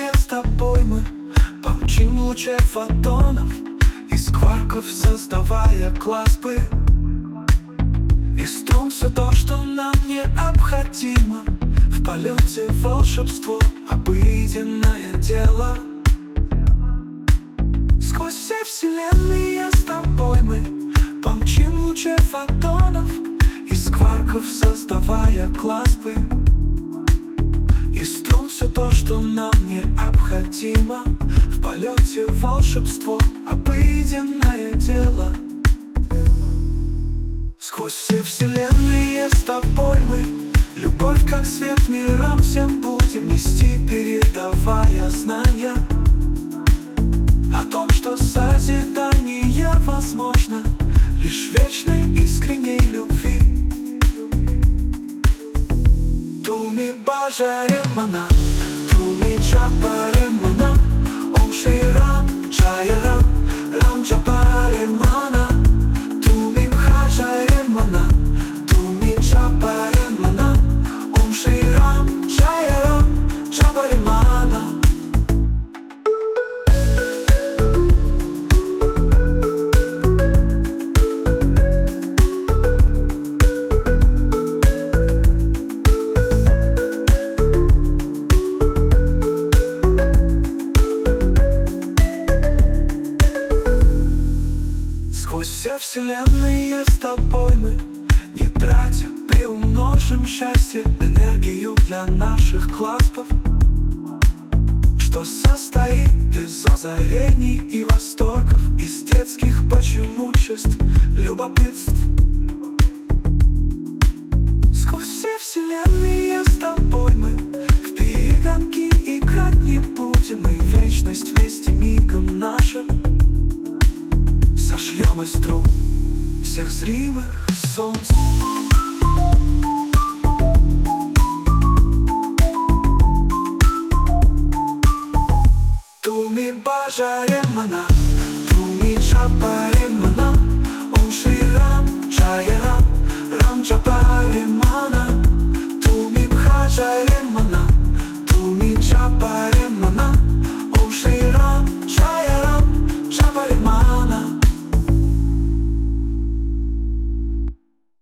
вселенной с тобой мы помчим лучей фотонов из кварков, создавая классы и струн все то, что нам необходимо. В полете волшебство, обыденное дело. Сквозь все вселенные с тобой мы помчим лучей фотонов из кварков, создавая классы и струн все то, что нам необходимо. В полете волшебство, обыденное дело. Сквозь все вселенные с тобой мы любовь как свет мирам всем будем нести, передавая знания о том, что созидание возможно лишь вечной искренней любви. Туми бажаремана, туми чапаремана, Ом Шри Рам Джая Рам, Рам Джапаремана, туми бхажаремана, туми чапаремана, Ом Шри Рам Джая Рам, Джапаремана. Сквозь все вселенные с тобой мы, не тратя, приумножим счастье, энергию для наших класпов, что состоит из озарений и восторгов, из детских почемучеств, любопытств. Сквозь все вселенные с тобой мы в перегонки играть не будем, и вечность вместе мигом нашим сошлем из труб всех зримых солнц. Туми бажаремана, туми чапаремана, Ом Шри Рам Джая Рам, Рам Джапаремана, туми бхажаремана.